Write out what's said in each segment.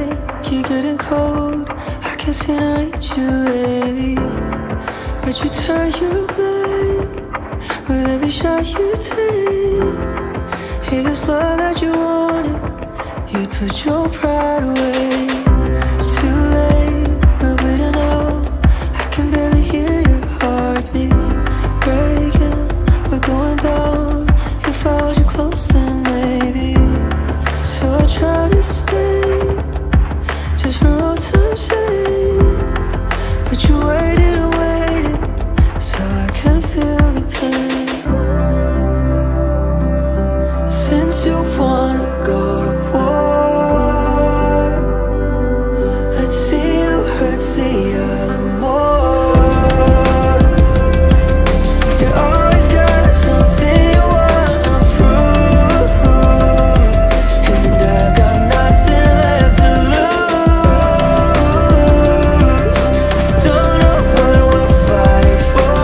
like you're getting cold. I can't seem to reach you lately, but you turn your blade with every shot you take. If it's love that you wanted, you'd put your pride away. Too late, we're bleeding out. I can barely hear your heartbeat breaking. We're going down. If I hold you close, then maybe. So I try to stay, just for old time's sake. But you waited and waited, so I can feel the pain. Since you wanna go to war, let's see who hurts the other more. You always got something you wanna prove, and I got nothing left to lose. Don't know what we're fighting for.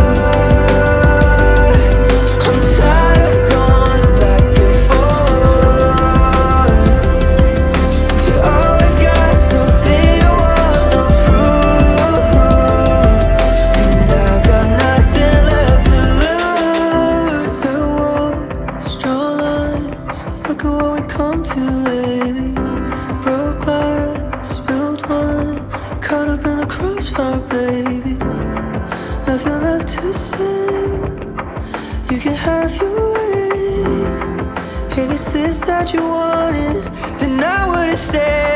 I'm tired of going back and forth. You always got something you wanna prove, and I got nothing left to lose. There walls, draw lines. Look at what we come to lately. Broke glass, spilled wine, caught up in the crossfire, baby. Nothing left to say. You can have your way. If it's this that you wanted, then I would've stayed.